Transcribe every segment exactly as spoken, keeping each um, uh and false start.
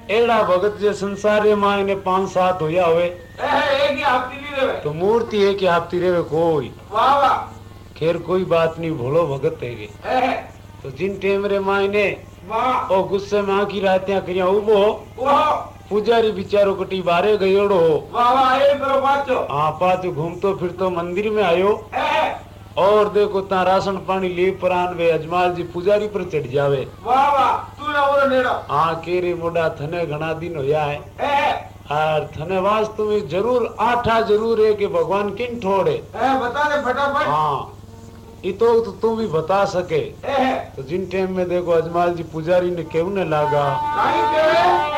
एड़ा भगत जे संसार रे मां ने पांच सात होया होवे एक ही हाथी नहीं रेवे तो मूर्ति है कि हाथी रेवे कोई वाह वाह खैर कोई बात नहीं भोलो भगत है है तो जिन टेम रे मां ने वाह ओ गुस्से में आखी रात्यां करिया उबो वाह पुजारी बिचारो कटी बारे गयोड़ो वाह वाह ये करो बाचो हाँ पाछो घूमतो फिरतो मंदिर में आयो है और देखो ता राशन पानी ले परान वे अजमाल जी पुजारी पर चढ़ जावे वाह वाह तू ना बोलो नेड़ा हाँ केरे मोड़ा थने घना दिन होया है है और थने वास्तव में जरूर आठा जरूर है कि भगवान किन ठोड़े है बता दे फटाफट हाँ ये तो, तो तुम भी बता सके है तो जिन टाइम में देखो अजमाल जी पुजारी ने क्यों ने लागा नहीं के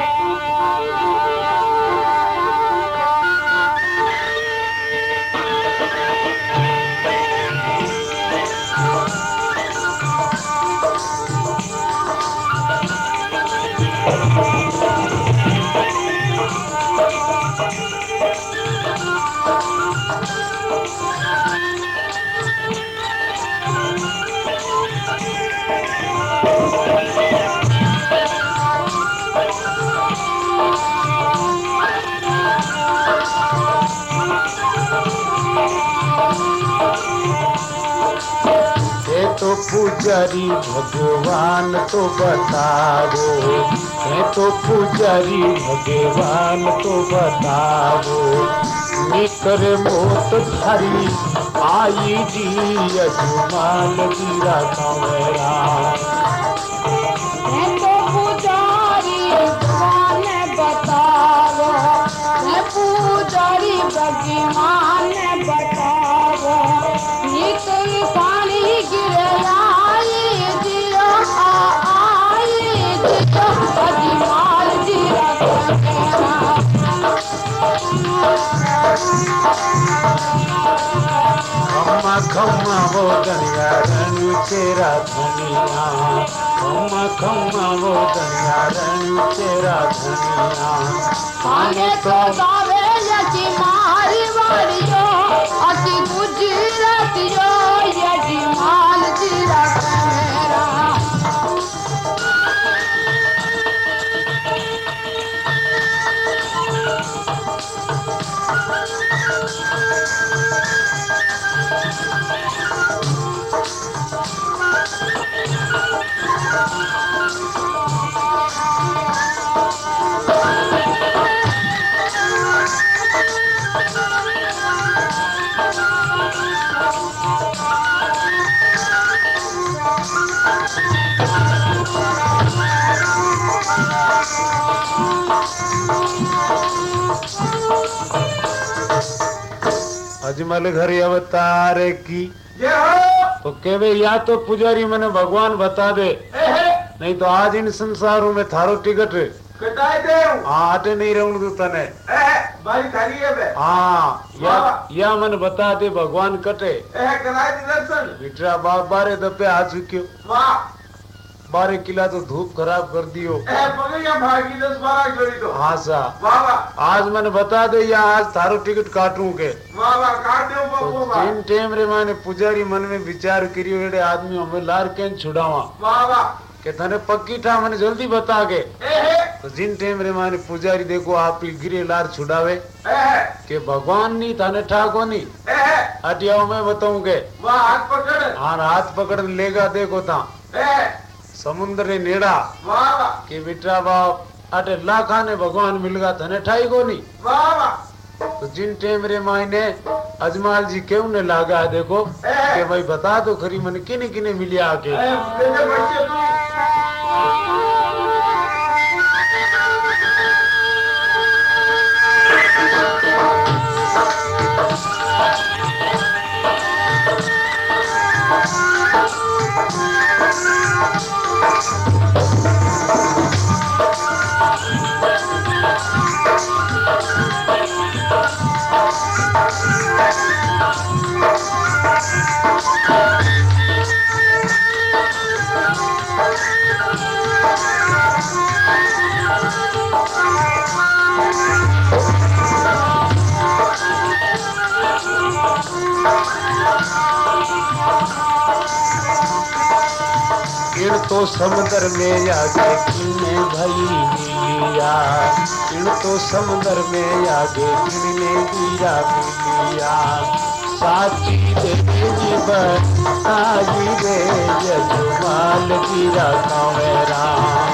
तो पुजारी भगवान तो बताओ है तो पुजारी भगवान तो बताओ निकर मोत थारी आई जी अजमाल जी राखा मेरा है तो पुजारी भगवान बताओ है पुजारी भगवान बताओ निकर पानी गिरे आई जियो आई जियो अजमाल जी रखा खम्मा खम्मा वो दनिया रणु तेरा धनिया खम्मा खम्मा वो दनिया रणु तेरा धनिया आने तो गावे यजी मारी वारियो अति गुजरातियो यजी माल जी रखेरा अजमल घर अवतार की ये हो तो केवे या तो पुजारी मने भगवान बता दे है नहीं तो आज इन संसारों में थारो टिकट कटाई दे हाँ आटे नहीं रहूं तू तने है भाई थारी है बे हाँ या या मन बता दे भगवान कटे है कराई दी दर्शन बिटरा बाप बारे दपे आ चुक्यो वाह बारह किला तो धूप खराब कर दियो है पगैया भागी दस बारह जोड़ी तो हाँ सा वाह वाह आज मैंने बता दे या आज थारो टिकट काटूं के वाह वाह काट दो तो बाबू वाह जिन टेम रे माने पुजारी मन में विचार करियो एड़े आदमी हमें लार केन छुड़ावा वाह वाह के थने पक्की ठा मने जल्दी बता के है तो जिन टेम रे माने पुजारी देखो आप गिरे लार छुड़ावे है के भगवान नी थाने ठा को नी है हटियाओ मैं बताऊं के वाह हाथ पकड़ हाँ हाथ पकड़ लेगा देखो था है समुद्र ने नेड़ा वाह वाह के बिटरा बाप अटे लाखा ने भगवान मिलगा थने ठाई को नी वाह वाह तो जिन टेम रे मायने अजमाल जी क्यों ने लागा है देखो के भाई बता दो खरी मन किने किने मिलिया आके है तेरे बच्चे तू तो समुद्र में जाके किने भाई मिली मिलिया इन तो समुद्र में आगे गिरने गिरा मिलिया साची देवी बताई रे यजमाल गिरा कावेरा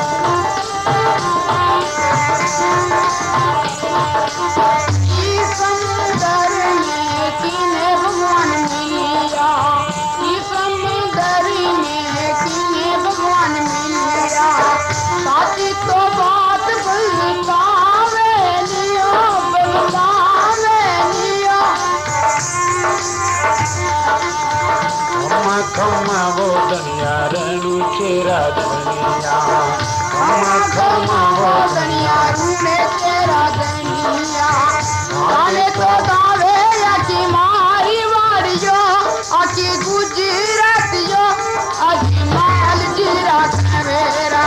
खम्मा वो दनिया रणु चेरा धनिया खम्मा खम्मा वो दनिया रूने तेरा दनिया आने तो गावे अची मारी वारियो अची गुजरातियो अची माल जीरा कवेरा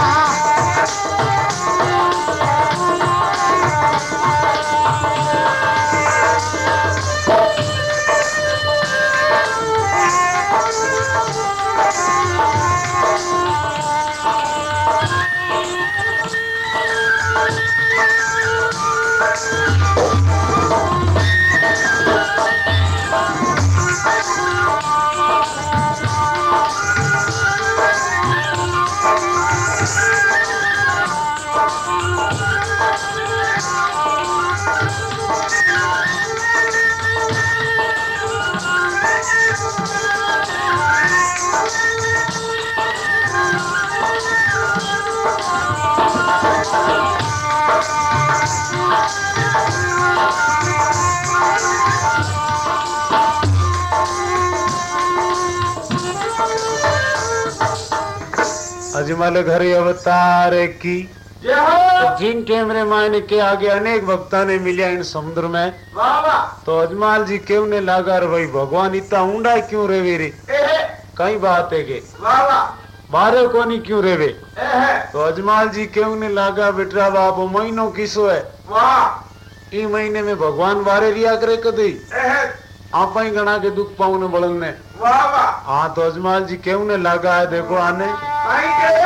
अजमल घर अवतार की जय हो जिन कैमरे मायने के आगे अनेक भक्ता ने मिलिया इन समुद्र में वाह वाह तो अजमाल जी क्यों ने लागा रे भाई भगवान इतना ऊंडा क्यों रेवे रे एहे कई बात है के वाह वाह बारे कोनी क्यों रेवे एहे तो अजमाल जी क्यों ने लागा बेटा बाप महीनों किसो है वाह ई महीने में भगवान बारे रिया करे कदी एहे आप ही गणा के दुख पाऊ ने बलन ने वाह वाह हाँ तो अजमाल जी क्यों ने लागा है देखो आने भाई के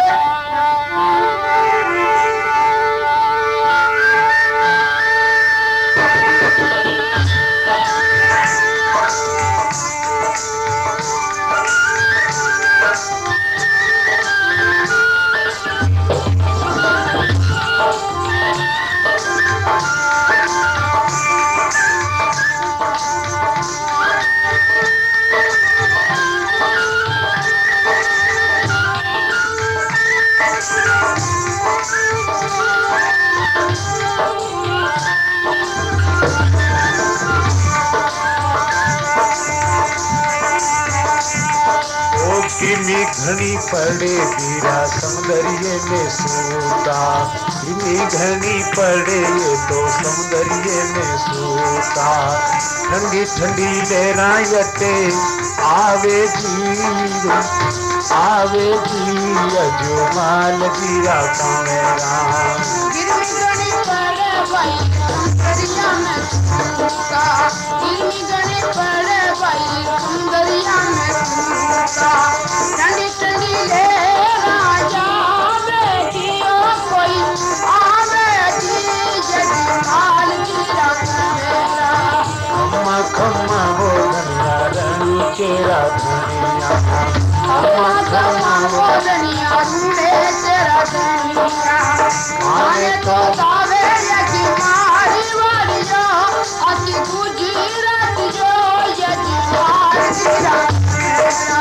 किमी घनी पड़े वीरा सौंदर्य में सूता किमी घनी पड़े ये तो सौंदर्य में सूता ठंडी ठंडी लहरा यटे आवे जी आवे जी अजमाल वीरा कावेरा गिरमी गणी पड़े भाई सुंदरिया में सूता गिरमी गणी पड़े भाई सुंदरिया में सूता ठंडी ठंडी ले राजा बेटियों कोई आवे जी यजमाल गिरा कवेरा खम्मा खम्मा वो धनिया रणु चेरा धनिया खम्मा खम्मा वो दनिया रूने तेरा दनिया आने तो गावे यजमाल वारियो अची गुजरातियो यजमाल गिरा कवेरा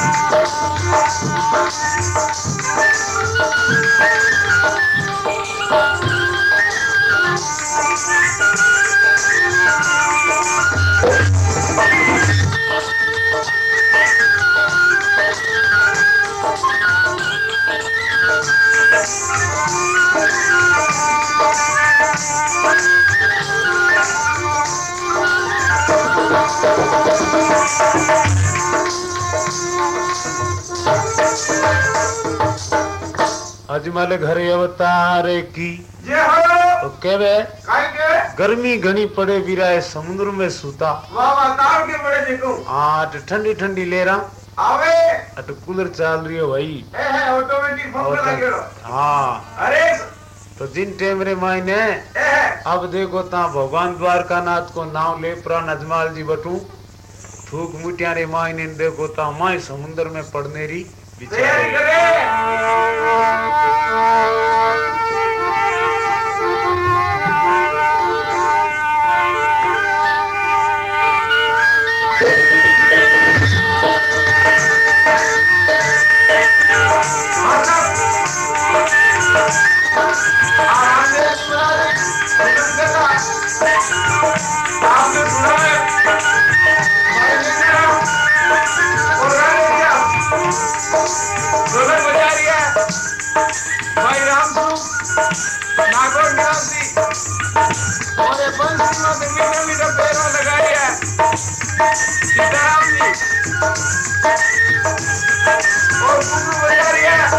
अजमल घर अवतार की जय हो तो केवे काय के गर्मी घनी पड़े वीराए समुद्र में सूता वाह वाह तार के बड़े देखो आट ठंडी ठंडी लेरा आवे अट कूलर चाल रही है भाई एहे ऑटोमेटिक पंप और लागेलो हाँ अरे तो जिन टेम रे मायने अब देखो ता भगवान द्वारका नाथ को नाम ले प्राण अजमाल जी बटू थूक मुटिया रे मायने देखो ता माय समुद्र में पड़ने री तैयारी बिचारे करे आपने सुना है और रानी क्या ढोलक बजा रही है भाई राम नागौर निवासी और ये बंसी में मीठा मीठा पैरों लगाई है सीताराम जी और घुंघरू बजा रही है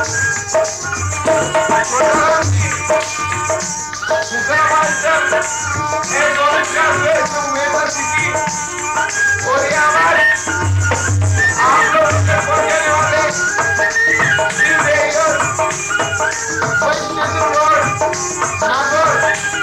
कोटाराम जी घुंघरा मास्टर ए ढोलक का वेश तो मेरा सिटी और ये हमारे आप लोग से पहुंचने वाले दिल देकर वैष्णव रोड नागौर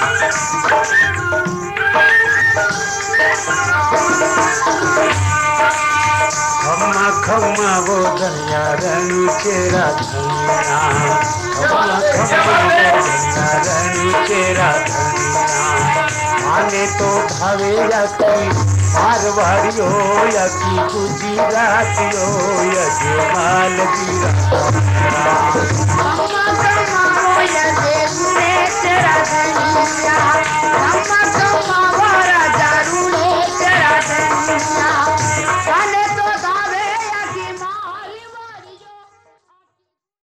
खम्मा खम्मा वो धनिया रणु चेरा धनिया खम्मा खम्मा वो धनिया रणु चेरा धनिया माने तो भावे यकी मारवाड़ियो यकी गुजरातियो यजमाल जी